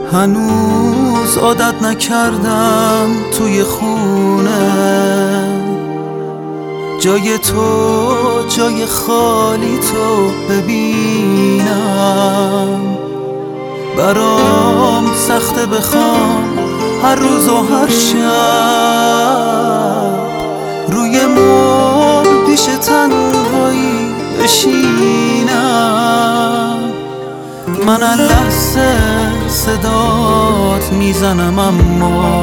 هنوز عادت نکردم توی خونه جای تو، جای خالی تو ببینم. برام سخته بخوام هر روز و هر شب روی مبل پیش تنهایی بشینم. من لحظه صدات میزنم اما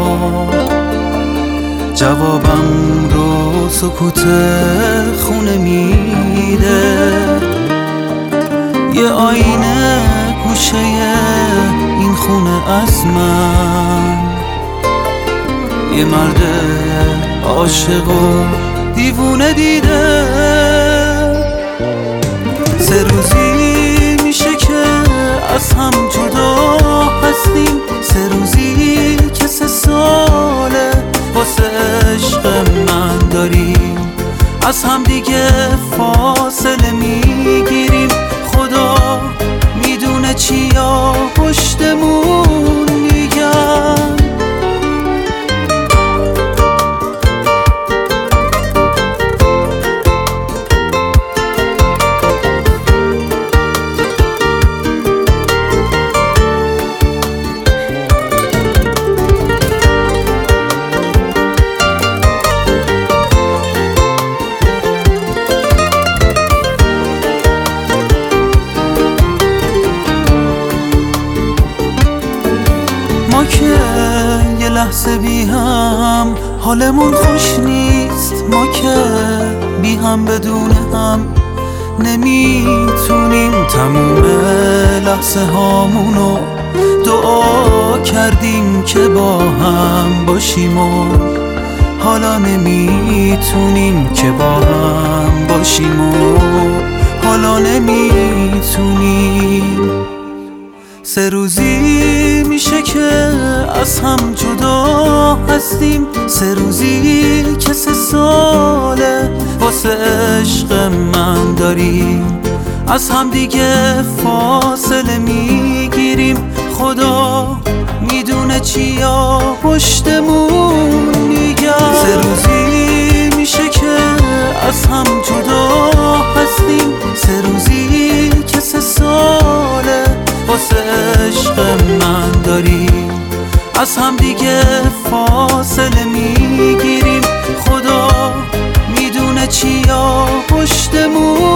جوابم رو سکوت خونه میده. یه آینه گوشه این خونه از من، یه مرد عاشق و دیوونه دیده. 3 روزی میشه که از هم جدا هستیم، 3 روزی که 3 ساله واسه عشق من داریم. از هم دیگه فاصله میگیریم، خدا میدونه چیا پشتمون میگن. ما که یه لحظه بی هم حالمون خوش نیست، ما که بی هم بدون هم نمیتونیم. تموم لحظه هامونو دعا کردیم که با هم باشیم و حالا نمیتونیم که با هم باشیم و حالا نمیتونیم. 3 روزی میشه که از هم جدا هستیم، 3 روزی که 3 ساله واسه عشق من داریم. از هم دیگه فاصله میگیریم، خدا میدونه چیا پشتمون میگن. 3 روزی میشه که از هم جدا هستیم، 3 روزی که 3 ساله واسه عشق من داریم. از هم دیگه فاصله میگیریم، خدا میدونه چیا پشتمون